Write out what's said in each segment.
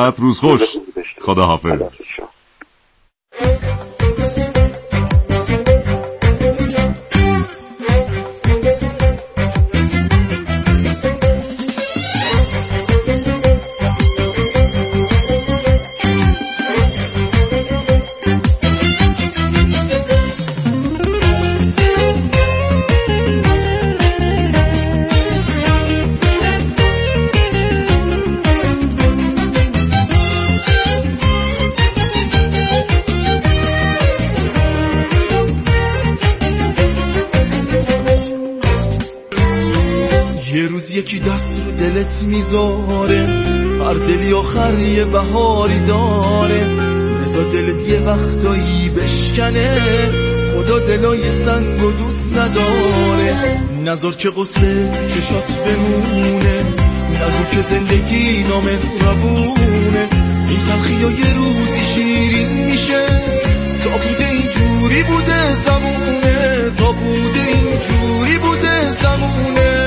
سلامت، روز خوش. خدا حافظ. یکی دست رو دلت میذاره، هر دلی آخر یه بهاری داره، بذار دلت یه وقتایی بشکنه، خدا دلای سنگ و دوست نداره، نذار که قصه چشات بمونه، نگو که زندگی نامهربونه، این تلخی ها یه روزی شیرین میشه، تا بوده اینجوری بوده زمونه، تا بوده اینجوری بوده زمونه.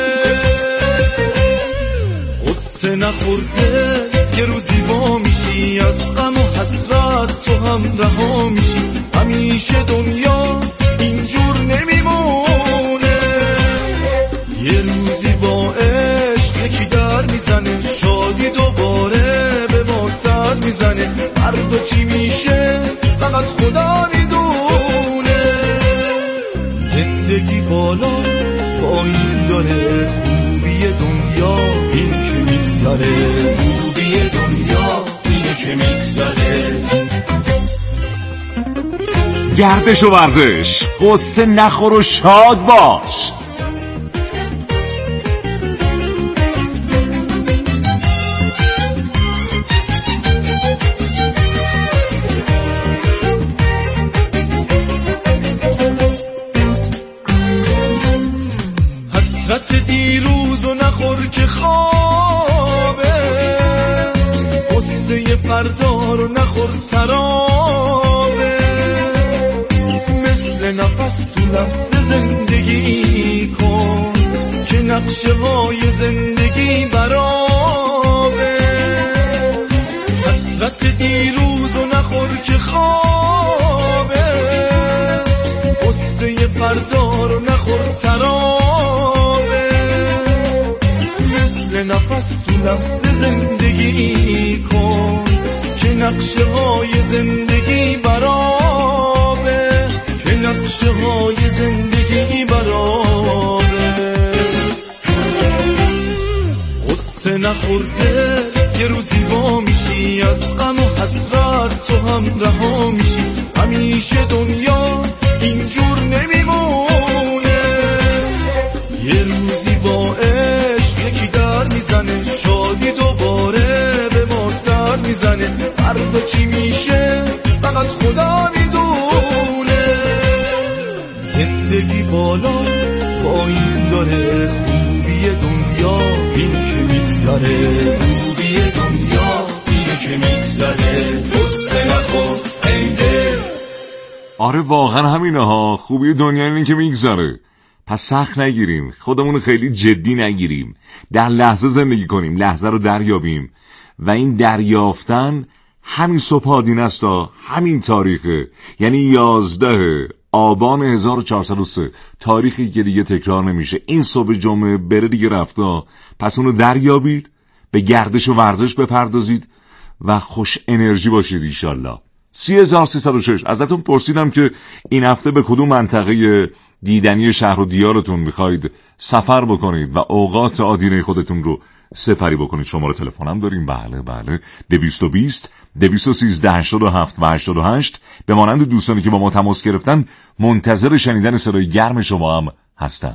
قصه نخورده یه روزی وا میشی، از غم و حسرت تو هم رها میشی، همیشه دنیا اینجور نمیمونه، یه روزی با عشق یکی در میزنه، شادی دوباره به ما سر میزنه، هر دو چی میشه فقط خدا میدونه، زندگی بالا پایین داره، خوبی دنیا این که میگذره، خوبی دنیا اینه که میگذره. گردش و ورزش، قصه نخور و شاد باش. حسرت دیروز و نخور که خوابه، قصه فردا رو نخور سرابه، مثل نفس تو لحظه زندگی کن، که نقشه های زندگی برابه، حسرت دیروز و نخور که خوابه، قصه فردا رو نخور سرابه، مثل نفس تو لحظه زندگی کن، که نقشه های زندگی برابه، که نقشه های زندگی برابه. قصه نخورده یه روزی وا میشی، از غم و حسرت تو هم رها میشی، همیشه دنیا اینجور نمیمونه، یه روزی با عشق یکی در میزنه، شادی دوباره به ما سر میزنه، هر دو چی میشه فقط خدا میدونه، زندگی بالا پایین داره، خوبی دنیا این که میگذره، خوبی دنیا این که میگذره. قصه نخور ای دل. آره واقعا همینه ها، خوبی دنیا اینه که میگذره. پس سخت نگیریم، خودمون خیلی جدی نگیریم، در لحظه زندگی کنیم، لحظه رو دریابیم و این دریافتن همین صبح آدین است، همین تاریخه، یعنی 11 آبان 1403، تاریخی که دیگه تکرار نمیشه. این صبح جمعه بره دیگه رفتا، پس اونو دریابید، به گردش و ورزش بپردازید و خوش انرژی باشید انشالله. 30306 ازتون پرسیدم که این هفته به کدوم منطقه دیدنی شهر و دیارتون میخواید سفر بکنید و اوقات آدینه خودتون رو سپری بکنید. شماره تلفنم داریم، بله 220 213 87 و 88. به مانند دوستانی که با ما تماس گرفتن منتظر شنیدن صدای گرم شما هم هستم.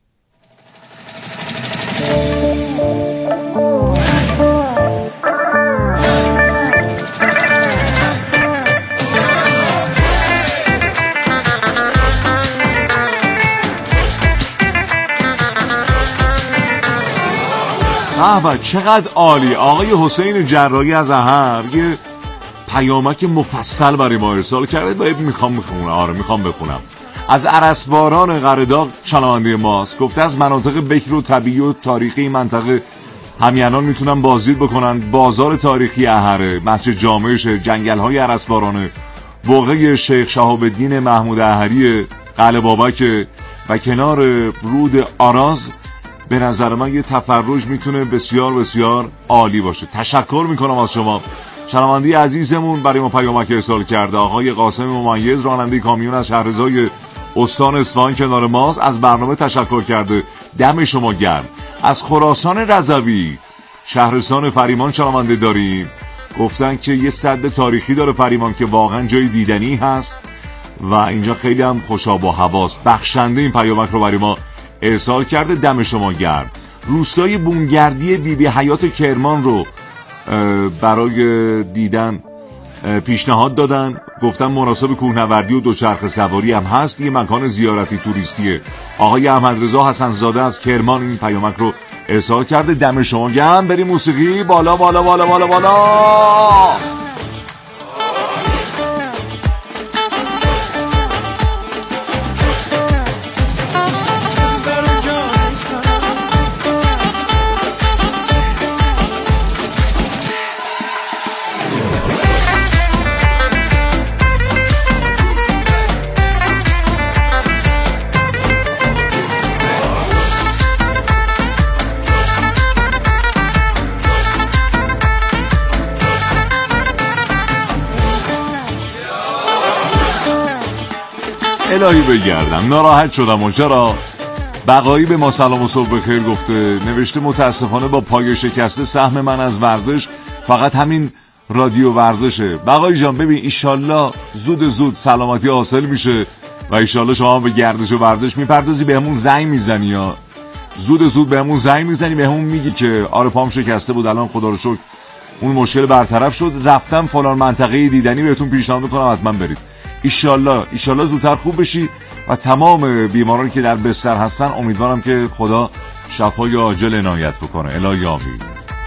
چقدر عالی. آقای حسین جراحی از اهر یه پیامک مفصل برای ما ارسال کرده، باید میخوام بخونم. از ارسباران قرداغ شنونده ماست، گفته از مناطق بکر و طبیعی و تاریخی منطقه همیهنان میتونن بازدید بکنن بازار تاریخی احره، مسجد جامعش، جنگل‌های ارسبارانه، بقعه شیخ شهاب الدین محمود احری، قلعه بابک و کنار رود آراز. به نظر من یه تفرج میتونه بسیار بسیار عالی باشه. تشکر میکنم از شما. شنونده عزیزمون برای ما پیامک ارسال کرده آقای قاسم ممیز، راننده کامیون از شهرزای استان اصفهان کنار ماست، از برنامه تشکر کرده. دم شما گرم. از خراسان رضوی شهرستان فریمان شنونده داریم، گفتن که یه سد تاریخی داره فریمان که واقعا جای دیدنی هست و اینجا خیلی هم خوشاب و حواس. بخشنده این پیامک رو برای ما ارسال کرده. دم شما گرم. روستای بونگردی بیبی حیات کرمان رو برای دیدن پیشنهاد دادن، گفتن مناسب کوهنوردی و دوچرخه سواری هم هست، یه مکان زیارتی توریستیه. آقای احمد رضا حسن زاده از کرمان این پیامک رو ارسال کرده. دم شما گرم. بریم موسیقی. بالا بالا بالا بالا بالا. الهی بگردم ناراحت شدم و چرا؟ بقایی به ما سلام و صبح بخیر گفته، نوشته متاسفانه با پای شکسته سهم من از ورزش فقط همین رادیو ورزشه. بقایی جان ببین ایشالله زود سلامتی حاصل میشه و ایشالله شما به گردش و ورزش میپردازی، به همون زنگ میزنی یا زود به همون زنگ میزنی، به همون میگی که آره پام شکسته بود الان خدا رو شکر اون مشکل برطرف شد، رفتم فلان منطقه دیدنی بهتون پیشنهاد میکنم حتما برید. ایشالله زودتر خوب بشی و تمام بیمارانی که در بستر هستن امیدوارم که خدا شفای عاجل عنایت بکنه. الهی آمین.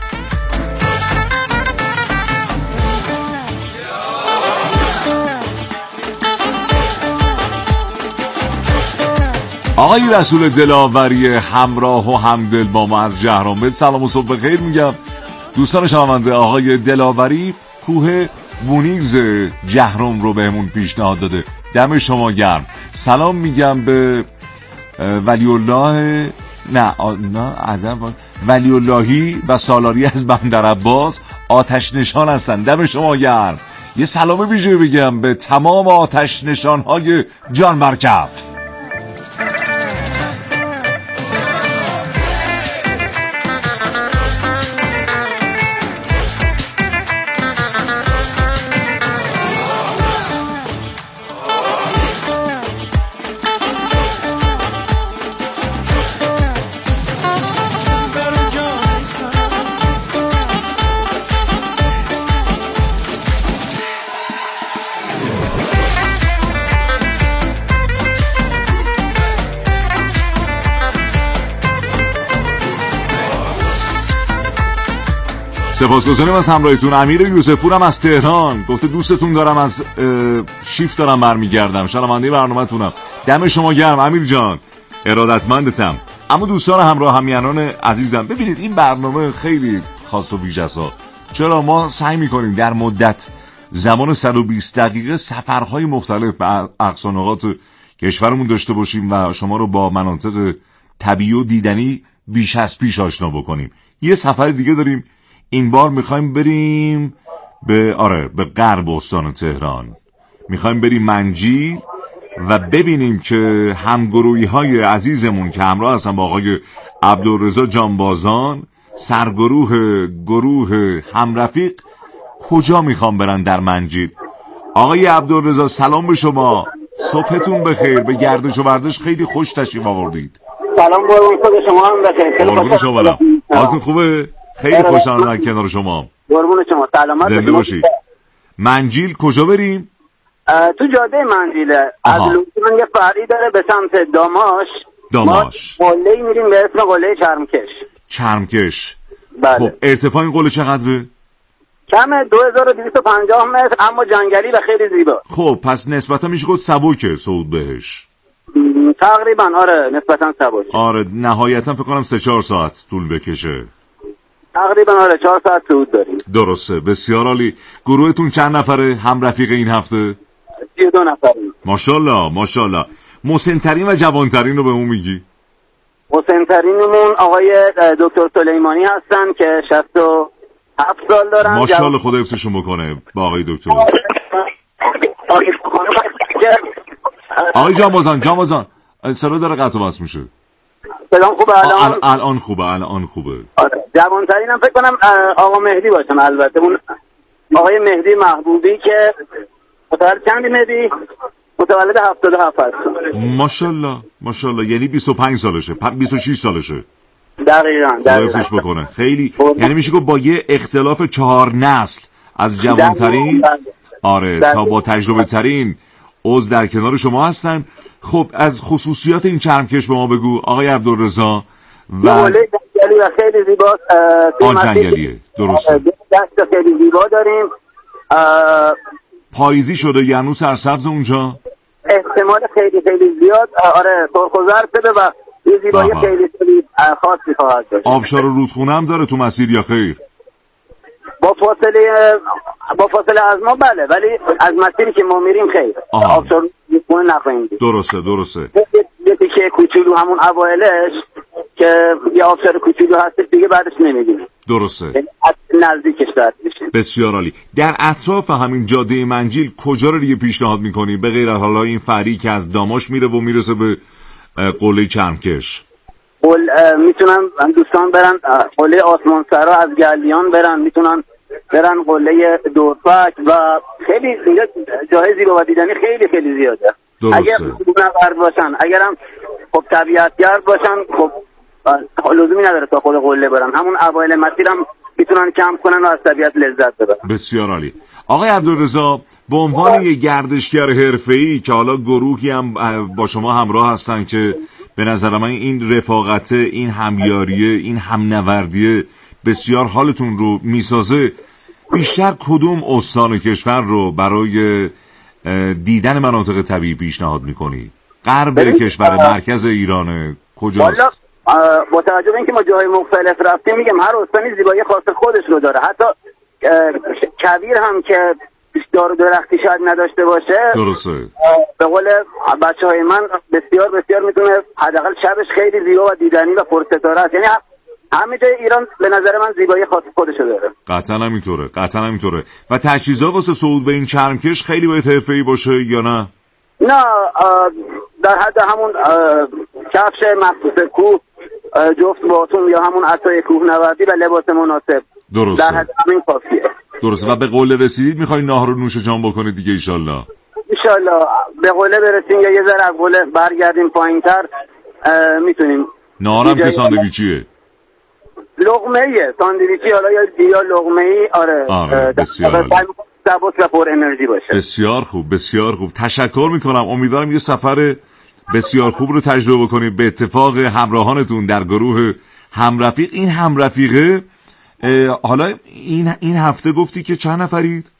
آقای رسول دلاوری همراه و همدل با ما از جهرم به سلام و صبح بخیر میگم. دوستان شنونده آقای دلاوری کوه بونیگز جهرم رو بهمون پیشنهاد داده. دم شما گرم. سلام میگم به ولی اللهی و سالاری از بندر عباس آتش نشان هستن. دم شما گرم. یه سلام ویژه بگم به تمام آتش نشان های جان برکف. سپاسگزاریم از همراهیتون. امیر یوسفپورم از تهران گفته دوستتون دارم، از شیفت دارم برمیگردم، شنونده برنامه‌تونم. دم شما گرم امیر جان، ارادتمندتم. اما دوستان همراه همیهنان عزیزم ببینید این برنامه خیلی خاص و ویژه است. چرا ما سعی می‌کنیم در مدت زمان 120 دقیقه سفرهای مختلف به اقصا نقاط کشورمون داشته باشیم و شما رو با مناطق طبیعی و دیدنی بیش از پیش آشنا بکنیم. یه سفر دیگه داریم، این بار میخوایم بریم به غرب استان تهران. میخوایم بریم منجیل و ببینیم که همگروهی های عزیزمون که همراه هستن با آقای عبدالرضا جانبازان، گروه همرفیق کجا میخوام برن در منجیل. آقای عبدالرضا سلام به شما، صبحتون بخیر، به گردش و ورزش خیلی خوش تشریف آوردید. سلام به شما هم بخیر. قربون شما برم. حالتون خوبه؟ خیلی خوشحالم در کنار شما. قربون شما. سلامت زنده باشید. منجیل کجا بریم؟ تو جاده منجیله. از لوزیان یه فرعی داره به سمت داماش. ما قله‌ای میریم به اسم قله چرمکش. بله. خب ارتفاع این قله چقدره؟ کمه 2250 متر اما جنگلی و خیلی زیبا. خب پس نسبتا میشه گفت سبکه صعود بهش. تقریبا آره نسبتا سبک. آره نهایتا فکر کنم 3-4 ساعت طول بکشه. تقریبا 4 ساعت صعود داریم. درسته، بسیار عالی. گروهتون چند نفره هم رفیق این هفته؟ 32 نفریم. ماشاءالله ماشاءالله. مسن‌ترین و جوانترین رو به اون میگی؟ مسن‌ترینمون آقای دکتر سلیمانی هستن که 67 سال دارن. ماشاءالله، خدا حفظشون بکنه با آقای دکتر. آقای جانبازان صدا داره قطع و وصل میشه. سلام خوبه الان خوبه. آره. جوانترینم فکر کنم آقا مهدی باشن. البته اون آقای مهدی محبوبی که متولد چندی مهدی؟ متولد 77 هست. ماشاءالله یعنی 25 سالشه، 26 سالشه. دقیقاً. حفظش بکنه. خیلی یعنی میشه گفت با یه اختلاف 4 نسل از جوانترین تا با تجربه ترین عضو در کنار شما هستن. خب از خصوصیات این چرمکش به ما بگو آقای عبدالرضا. جنگلی و خیلی زیباست. آن جنگلیه، درسته. دست خیلی زیبا داریم. پاییزی شده یعنی هنوز سرسبز اونجا؟ احتمال خیلی زیاد. آره سرخ و زرد شده و یه زیبایی خیلی خاصی خواهد داشت. آبشار و رودخونه هم داره تو مسیر یا خیر؟ با فاصله از ما بله، ولی از مسیری که ما میریم خیر. آبشار رودخونه نخواهیم دید. درسته. یه تیکه کوچولو همون اوایلش که یه آبشار کوچولو هستش دیگه بعدش نمیدیم. درسته. نزدیکش دست میشه. بسیار عالی. در اطراف همین جاده منجیل کجا رو دیگه پیشنهاد میکنی به غیر از حالا این فری که از داماش میره و میرسه به قله چرمکش؟ میتونن دوستان برن قله آسمان سرا از گلیان برن، میتونن برن قله دورفک و خیلی جای زیبا و دیدنی خیلی زیاده. درسته. اگر نورد باشن، اگرم خب طبیعتگرد باشن، خب لزومی نداره تا خود قله برن، همون اوایل مسیرم میتونن کمپ کنن و از طبیعت لذت ببرن. بسیار عالی. آقای عبدالرضا به عنوان یک گردشگر حرفه‌ای که حالا گروهی هم با شما همراه هستن که به نظر من این رفاقت، این همیاریه، این همنوردیه بسیار حالتون رو میسازه، بیشتر کدوم استان کشور رو برای دیدن مناطق طبیعی پیشنهاد میکنی؟ غرب کشور، مرکز ایران، کجاست؟ با توجه به اینکه ما جاهای مختلف رفتیم میگم هر استانی زیبایی خاص خودش رو داره. حتی کویر هم که دار و درختی شاید نداشته باشه، درسته، به قول بچهای من بسیار میتونه حداقل شبش خیلی زیبا و دیدنی و پرستاره است. یعنی همه جای ایران به نظر من زیبایی خاص خودش رو داره. قطعا همینطوره. و تجهیزات واسه صعود به این چرمکش خیلی باید حرفه‌ای باشه یا نه؟ نه، در حد همون کفش مخصوص کوه، جفت باتون یا همون عصای کوهنوردی و لباس مناسب. درسته. در حد همین کافیه. درسته. و به قله رسیدید میخواین ناهار و نوش جان بکنید دیگه ایشالله به قله برسیم یا یه ذره از قله برگردیم پایین‌تر میتونیم. ناهارم که ساندویچیه؟ لقمه‌ایه، ساندویچی حالا یا لقمه‌ای. آره بسیار سبک و پر انرژی باشه. بسیار خوب. تشکر میکنم. امیدوارم یه سفر بسیار خوب رو تجربه کنید به اتفاق همراهانتون در گروه همرفیق. این همرفیقه حالا این هفته گفتی که چند نفرید؟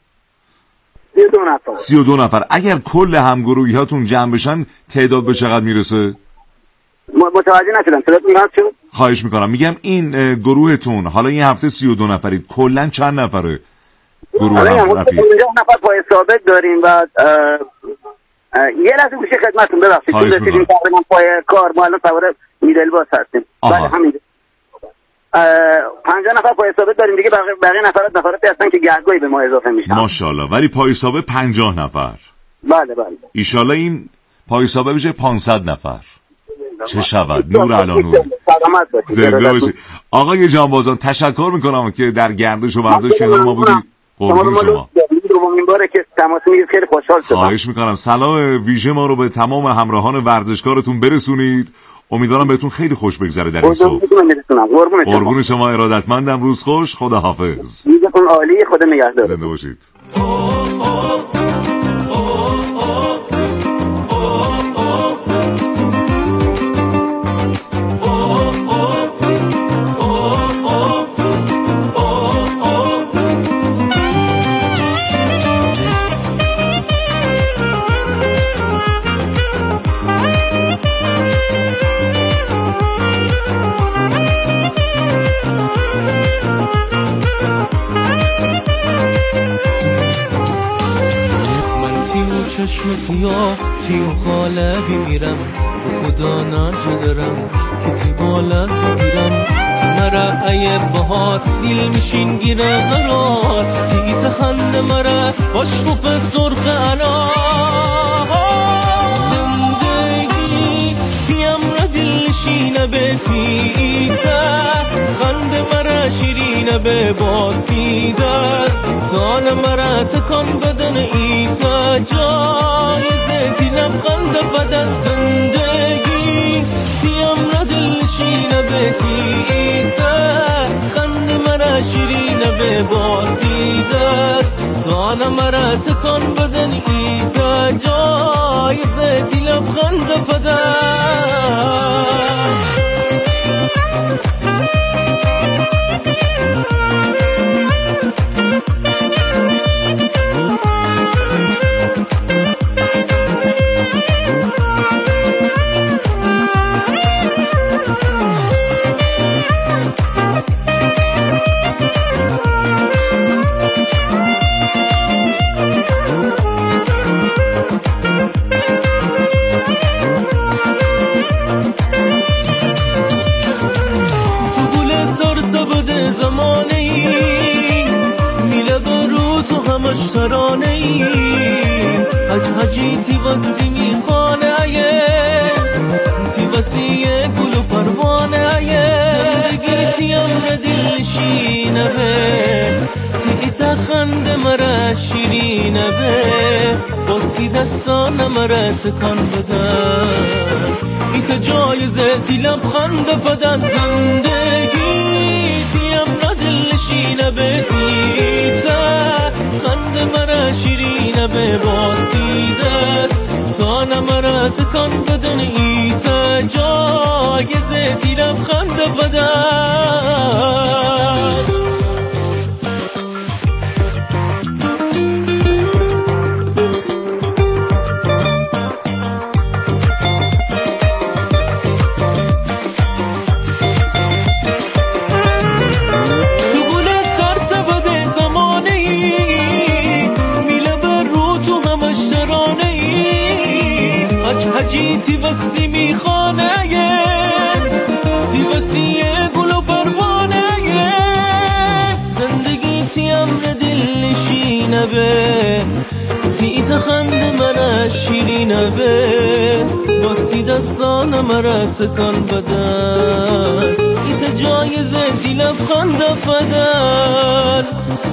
32 نفر. اگر کل همگروهی هاتون جمع بشن تعداد به چقدر میرسه؟ متوجه نشدم. صدات میاد چون؟ خواهش میکنم. میگم این گروهتون حالا این هفته 32 نفرید، کلا چند نفره گروه همرفیق؟ 50 نفر پای ثابت داریم و یه لحظه گوشی خدمتتون ببخشید. خواهش میکنم. پای کار ما الان سوار میدل باس هستیم. بله همین. 50 نفر پای ثابت داریم دیگه، بقیه نفراتی هستن که گهگاهی به ما اضافه میشن. ماشاءالله. ولی پای ثابت 50 نفر. بله. ایشالله این پای ثابت بشه 500 نفر. چه شود؟ نور علی نور. سلامت باشید. زنده باشید. آقای جانبازان تشکر میکنم که در گردش و ورزش کنار ما بودید. قربون شما. دومین باره که تماس میگیرید خیلی خوشحال شدم. خواهش میکنم. سلام ویژه ما رو به تمام همراهان ورزشکارتون برسونید. امیدوارم بهتون خیلی خوش بگذره در این صبح. قربون شما. ارادتمندم. روز خوش. خداحافظ. روزتون عالی. خدا نگهدار. زنده باشید. چشم سیاه تیو خاله بیمیرم به خدا نجدرم که تی بالا بگیرم تی مرا ای بهار دیل میشین گیره قرار تی تخند مرا باش خوب سرخ انار زندگی تیم را دل نشینه به تیتا خند مرا شیرینه به باستی دست تان مرا تکان بدن ایتا جایزه تی لبخند بدن زندگی تیم را دل نشینه به تیتا خند مرا شیرینه به باستی دست تان مرا تکان بدن ایتا جایزه تی لبخند بدن ترانه ای حجی تی وسی میخانه تی وسی گل و پروانه زندگی تی امر دل شینه به تی تخند مرا شیرینه به باستی دستان مرا تکان بدن ایت جایزه تی لبخند بدن زندگی تی امر دل شینه به تی خند مرا شیرینه به باستی دست تان مرا تکان بدن ایتا جایزه تی لبخند بدن حجی تی وسی میخانه تی وسی گل و پروانه زندگی تی امر دل نشینه به تی تخند مرا شیرینه به باستی دستان مرا تکان بدن ایت جایزه تی لبخند بدن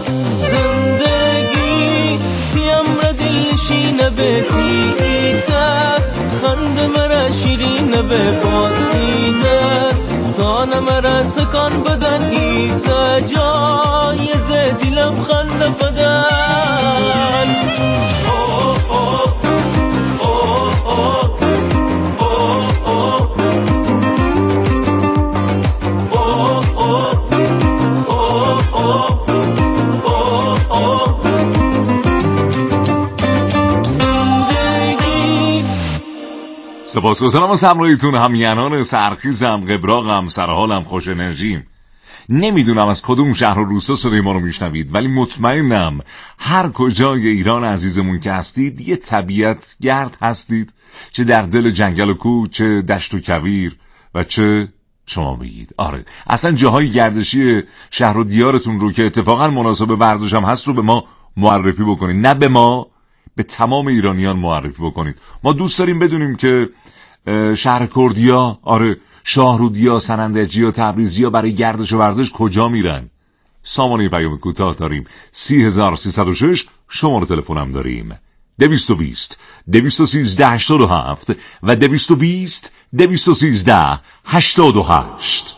زندگی تی امر دل نشینه به تی خند مرا شیرینه به باستی دست تان مرا تکان بدن ایتا جایزه تی لبخند بدن سپاسگزارم از همراهیتون همینان سرخیزم قبراغم سرحالم خوش انرژیم. نمیدونم از کدوم شهر و روستا صدای ما رو میشنوید ولی مطمئنم هر کجای ایران عزیزمون که هستید یه طبیعت گرد هستید، چه در دل جنگل و کوه، چه دشت و کویر و چه شما بگید. آره اصلا جاهای گردشی شهر و دیارتون رو که اتفاقا مناسب ورزش هم هست رو به ما معرفی بکنید، نه به ما، به تمام ایرانیان معرفی بکنید. ما دوست داریم بدونیم که شهر کردیا، آره شاهرودیا، سنندجیا، تبریزیا برای گردش و ورزش کجا میرن. سامانه پیام کوتاه داریم 30306، شماره تلفنم داریم 220 213 87 و 220 213 88.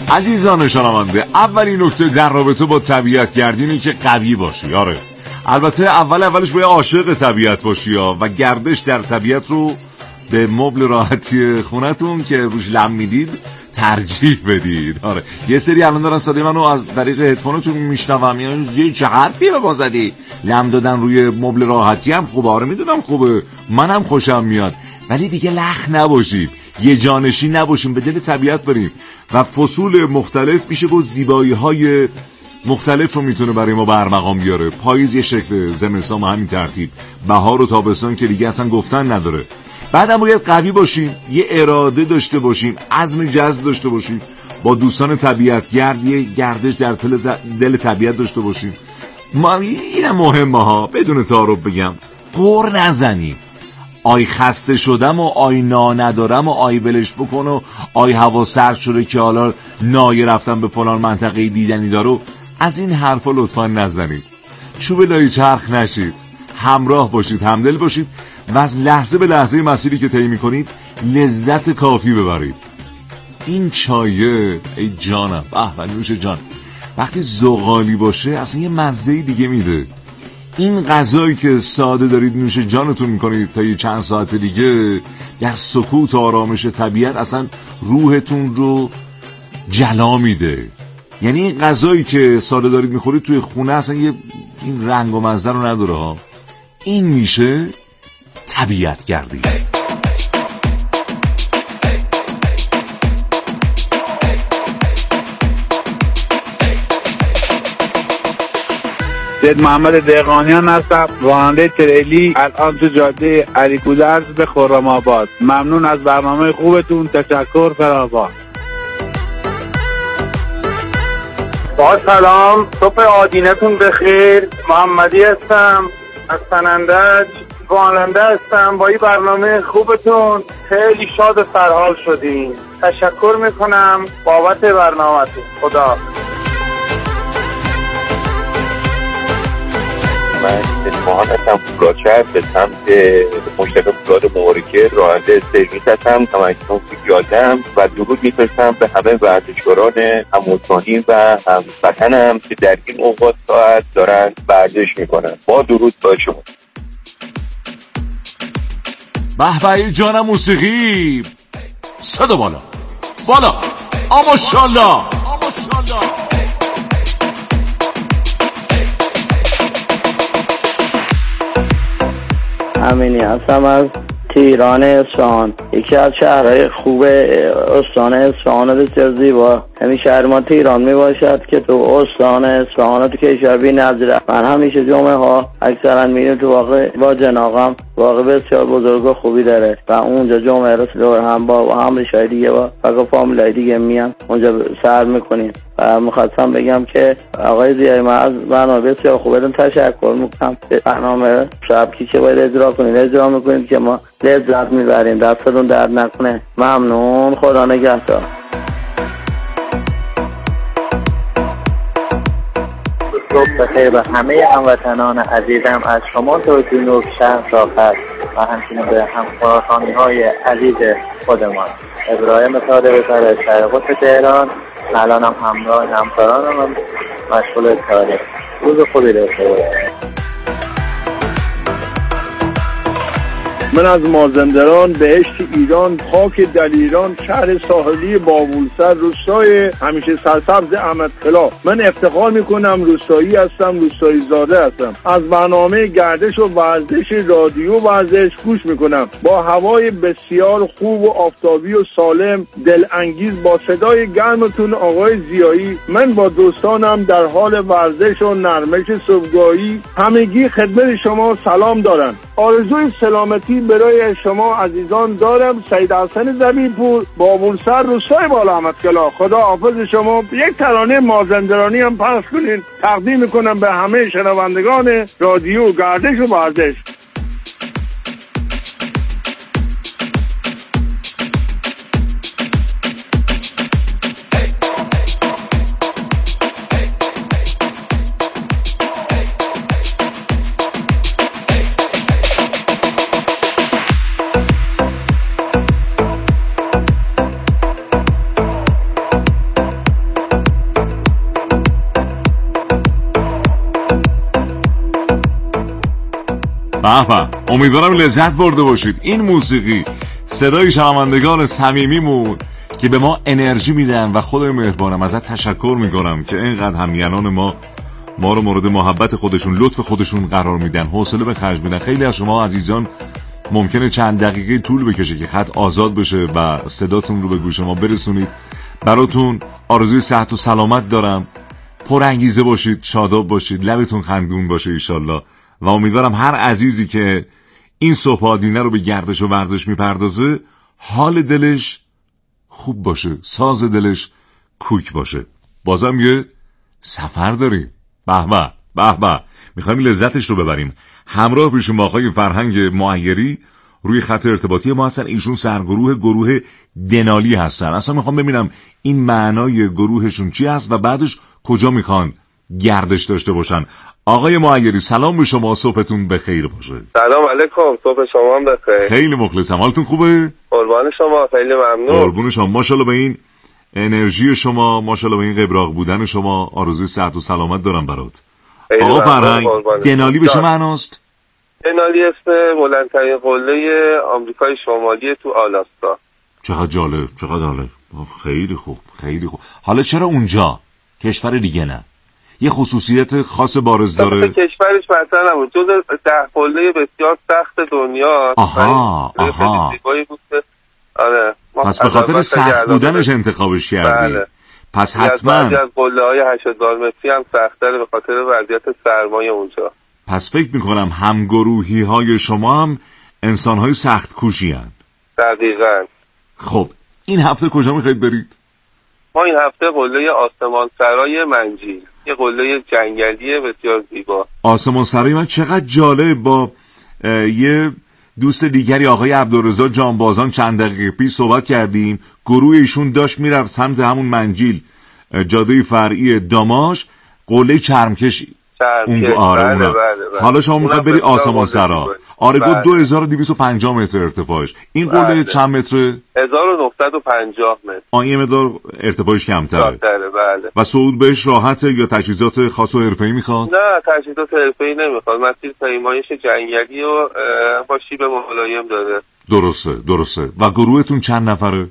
عزیزان شنونده، اولین نکته در رابطه با طبیعت گردی اینه که قوی باشی. آره البته اولش باید عاشق طبیعت باشی و گردش در طبیعت رو به مبل راحتی خونتون که روش لم میدید ترجیح بدید. آره یه سری الان دارن صدای منو از طریق هدفونتون میشنوم، یعنی چه حرفی به ما زدی؟ لم دادن روی مبل راحتی هم خوبه. آره میدونم خوبه، منم خوشم میاد، ولی دیگه لخ نباشیم، یه جانشین نباشیم، به دل طبیعت بریم و فصول مختلف میشه با زیبایی‌های مختلف رو میتونه برای ما برمقام بیاره. پاییز یه شکل، زمستان همین ترتیب، بهار و تابستان که دیگه اصلا گفتن نداره. بعدم باید قوی باشیم، یه اراده داشته باشیم، عزم جذب داشته باشیم، با دوستان طبیعت گرد یه گردش در دل طبیعت داشته باشیم. ما اینم مهمه ها، بدون تعارف بگم، قر نزنیم. آی خسته شدم و آی نا ندارم و آی بلش بکن و آی هوا سرد شده که حالا نایه رفتم به فلان منطقه دیدنی دارو. از این حرفا لطفا نزنید. چوب لای چرخ نشید، همراه باشید، همدل باشید و از لحظه به لحظه مسیری که طی می‌کنید لذت کافی ببرید. این چایه ای جانم، به نوش جان، وقتی زغالی باشه اصلا یه مزه دیگه میده. این غذایی که ساده دارید نوش جانتون میکنید تا یه چند ساعت دیگه در سکوت و آرامش طبیعت اصلا روحتون رو جلا میده. یعنی این غذایی که ساده دارید میخورید توی خونه اصلا یه این رنگ و مزه رو نداره ها. این میشه طبیعت گردی. سید محمد دهقانیان هستم، راننده تریلی، الان تو جاده علی گودرز به خرم آباد. ممنون از برنامه خوبتون، تشکر. فراوان. با سلام، صبح آدینتون بخیر. محمدی هستم از سنندج، راننده هستم. با این برنامه خوبتون خیلی شاد و سرحال شدیم. تشکر میکنم بابت برنامه‌تون. خدا. من اسمهان هستم، فولاچر به سمت مشتق فولاد مبارکه، راننده سرویس هستم، همکنون فیادم و درود میفرستم به همه ورزشکاران هموطنی و هموطنم که در این اوقات ساعت دارن ورزش میکنن. با درود با شما. به به جان موسیقی، صدا بالا بالا، ماشاءالله. امینی هستم از تهران اصفهان، یکی از شهرهای خوب استان اصفهان بسیار زیبا. همین شهر ما تهران می باشد که تو استان اصفهان تو کشور بی نظیره. من همیشه جمعه ها اکثرا میرم تو واقع با جناقم، واقع بسیار بزرگ و خوبی داره و اونجا جمعه رو هم با همریشای دیگه و فقط فامیلای دیگه میان اونجا سر میکنیم. و میخواستم بگم که آقای زیایی، من از برنامه بسیار خوبتون تشکر میکنم. برنامه شبکی که باید اجرا کنید اجرا میکنید که ما لذت میبریم. دستتون درد نکنه. ممنون. خدا نگهدار. صبح بخیر به همه هموطنان عزیزم، از شما تا جنوب شهر تا غرب و همچنین به همخراسانی‌های عزیز خودمان. ابراهیم صادق از شرق تهران. الانم همراه همکارانم مشغول کاره. روز خوبی داشته باشید. من از مازندران، بهشت ایران، خاک دلیران، شهر ساحلی بابولسر، روستای همیشه سرسبز احمدخلا. من افتخار میکنم روستایی هستم، روستایی زاده هستم. از برنامه گردش و ورزش رادیو ورزش گوش میکنم. با هوای بسیار خوب و آفتابی و سالم، دل انگیز، با صدای گرمتون آقای زیایی، من با دوستانم در حال ورزش و نرمش صبحگاهی همگی خدمت شما سلام دارم. آرزوی سلامتی برای شما عزیزان دارم. سید حسن زبیپور، بابولسر، روستای بالا احمدکلا. خدا حافظ شما. یک ترانه مازندرانی هم پخش کنین، تقدیم میکنم به همه شنوندگان رادیو گردش و ورزش. به. امیدوارم لذت برده باشید. این موسیقی صدای شنوندگان صمیمیمون که به ما انرژی میدن و خدای مهربانم ازت تشکر میکنم که اینقدر همینان ما رو مورد محبت خودشون، لطف خودشون قرار میدن، حوصله به خرج میدن. خیلی از شما عزیزان ممکنه چند دقیقه طول بکشه که خط آزاد بشه و صداتون رو به گوش ما برسونید. براتون آرزوی صحت و سلامت دارم. پر انگیزه باشید، شاداب باشید، لبتون خندون باشه انشالله. و امیدوارم هر عزیزی که این صبح دینه رو به گردش و ورزش میپردازه حال دلش خوب باشه، ساز دلش کوک باشه. بازم یه سفر داریم. به به به به. میخوایم لذتش رو ببریم. همراه پیشون با آقای فرهنگ معیری روی خط ارتباطی ما هستن. ایشون گروه دنالی هستن. اصلا میخوام ببینم این معنای گروهشون چی هست و بعدش کجا میخوان گردش داشته باشن. آقای معیری سلام به شما، صبحتون بخیر باشه. سلام علیکم، صبح شما هم بخیر. خیلی مخلصم. حالتون خوبه؟ قربان شما، خیلی ممنون. قربون شما. ماشاءالله به این انرژی شما، ماشاءالله به این قبراق بودن شما، آرزوی صحت و سلامت دارم برات. آقا فرهنگ، دنالی به چه معناست؟ دنالی اسم بلندترین قله آمریکای شمالی تو آلاسکا. چقدر جالب، چقدر جالب. خیلی خوب، خیلی خوب. حالا چرا اونجا؟ کشور دیگه نه؟ یه خصوصیت خاص بارز داره؟ کشورش مثلا نبود، جز 10 قله بسیار سخت دنیا. آها. آره. پس به خاطر سخت بودنش انتخابش کردی. بله. پس حتما بعضی از قله‌های 80,000 متری هم سخت‌تره به خاطر وضعیت سرمایه اونجا. پس فکر میکنم همگروهی های شما هم انسان های سخت کوشی هن. دقیقاً. خب این هفته کجا میخواید برید؟ ما این هفته قله آسمان سرای منجیل، یه قله جنگلی بسیار زیبا. آسمان سرای من چقدر جالب. با یه دوست دیگری آقای عبدالرضا جانبازان چند دقیقه پیش صحبت کردیم. گروه ایشون داشت میرفت سمت همون منجیل، جاده فرعی داماش، قله چرمکش. آره بله. حالا شما میخواید بری آسمان سرا. آره گفت 2250 متر ارتفاعش. این قله چند متره؟ 1950 متر. یه مقدار ارتفاعش کمتره. بله. و صعود بهش راحته یا تجهیزات خاص و حرفه‌ای میخواد؟ نه تجهیزات حرفه‌ای نمیخواد. مسیر پیمایش جنگلی و با شیب ملایم داره. درسته. و گروهتون چند نفره؟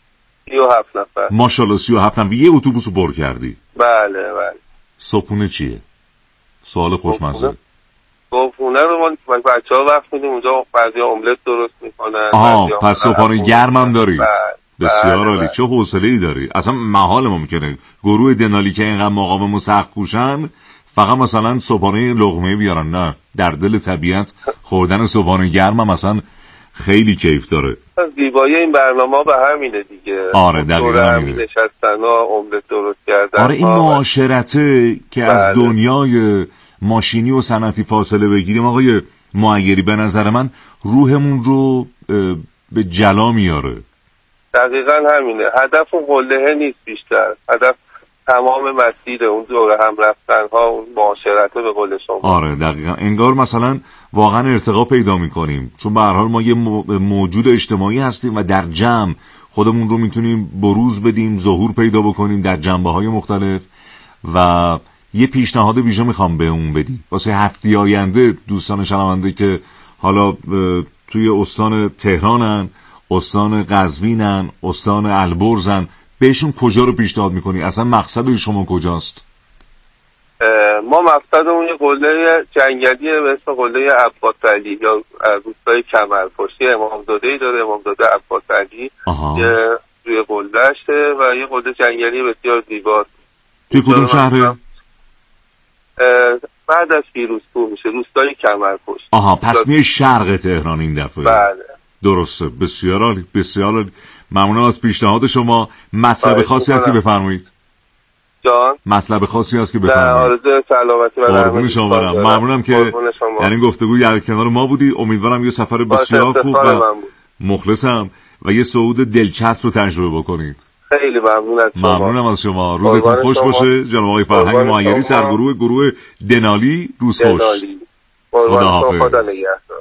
37 نفر. ماشاءالله 37 نفر. یه اتوبوسو پر کردی؟ بله. صبحونه چیه؟ سوال خوشمزه. صبحونه رو ما بچه‌ها وقت میدیم اونجا، بعضیا املت درست میکنن. پس صبحانه گرم هم دارید؟ بسیار عالی. بله. چه حوصله‌ای داری. اصلا محال ممکنه گروه دنالی که اینقدر مقاوم و سخت کوشن فقط مثلا صبحانه لقمه بیارن. نه، در دل طبیعت خوردن صبحانه گرم هم مثلا خیلی کیف داره. زیبایی این برنامه به همینه دیگه. آره دقیقاً همینه. نشستن و املت درست کردن. آره این معاشرته که از دنیای ماشینی و صنعتی فاصله بگیریم آقای معیری، به نظر من روحمون رو به جلا میاره. دقیقاً همینه. هدف اون قله نیست بیشتر. هدف تمام مسیر اون دوره هم رفتن ها، اون معاشرته به قول شما. آره دقیقاً. انگار مثلا واقعا ارتقا پیدا میکنیم، چون به هر حال ما یه موجود اجتماعی هستیم و در جمع خودمون رو میتونیم بروز بدیم، ظهور پیدا بکنیم در جنبه‌های مختلف. و یه پیشنهاد ویژه میخوام به اون بدی واسه هفته آینده دوستان شنونده که حالا توی استان تهرانن، استان قزوینن، استان البرزن، بهشون کجا رو پیشنهاد میکنی؟ اصلا مقصد شما کجاست؟ ما مقصدمون یه قله جنگلی به اسم قله عباسعلی یا روستای کمرپشتی امامزاده‌ای داره، امامزاده عباسعلی که روی قله‌اشه و یه قله جنگلی بسیار زیباست. توی کدوم شهره؟ بعد از فیروزکوه میشه، روستای کمرپشت. پس میه شرق تهران این دفعه. بله درسته. بسیار عالی، بسیار عالی. ممنونم از پیشنهاد شما. مطلب خاصی هست که بفرمایید؟ جان مطلب خاصی هست که بفرمایید؟ آرزوی سلامتی و قربون شما برم. ممنونم که در این گفتگو در کنار ما بودی. امیدوارم یه سفر بسیار خوب و مخلصم و یه صعود دلچسب رو تجربه بکنید. خیلی ممنون از شما. ممنونم از شما. روزتون خوش باشه. جناب آقای فرهنگ معیری، سرگروه گروه دنالی. روز خوش. خدا حافظ.